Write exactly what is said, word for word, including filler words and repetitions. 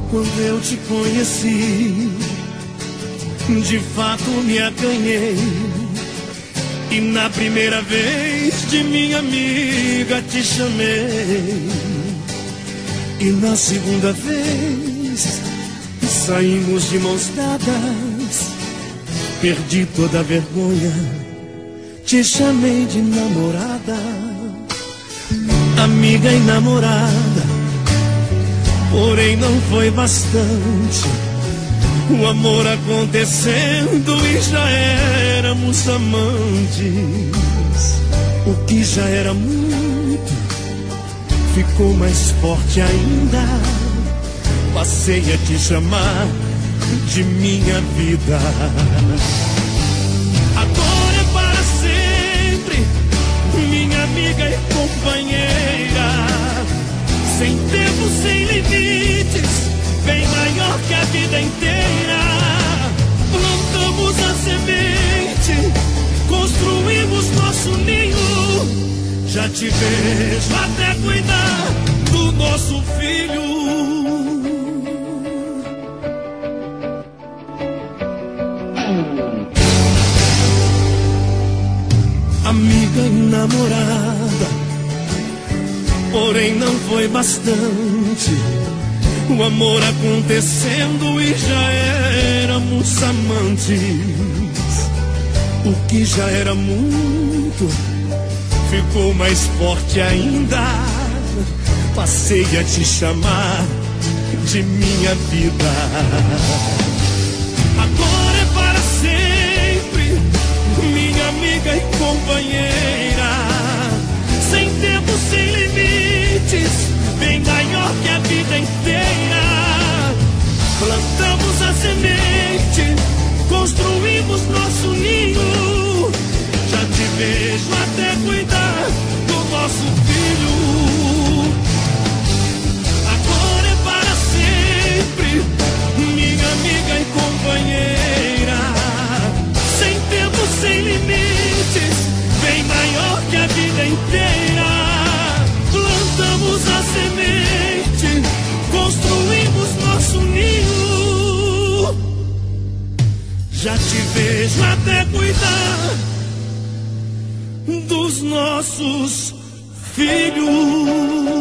Quando eu te conheci, de fato me acanhei, e na primeira vez de minha amiga te chamei, e na segunda vez saímos de mãos dadas, perdi toda a vergonha, te chamei de namorada. Amiga e namorada, porém não foi bastante, o amor acontecendo e já éramos amantes. O que já era muito ficou mais forte ainda, passei a te chamar de minha vida. Agora é para sempre, minha amiga e companheira, sem tempo, sem limites, bem maior que a vida inteira. Plantamos a semente, construímos nosso ninho, já te vejo até cuidar do nosso filho. Amiga e namorada, porém não foi bastante, o amor acontecendo e já éramos amantes. O que já era muito ficou mais forte ainda, passei a te chamar de minha vida. Agora é para sempre, minha amiga e companheira, sem tempo, sem limites, bem maior que a vida inteira. Plantamos a semente, construímos nosso ninho, já te vejo até cuidar do nosso filho. Agora é para sempre, minha amiga e companheira, sem tempo, sem limites, bem maior que a vida inteira. Plantamos a semente, construímos nosso ninho, já te vejo até cuidar dos nossos filhos.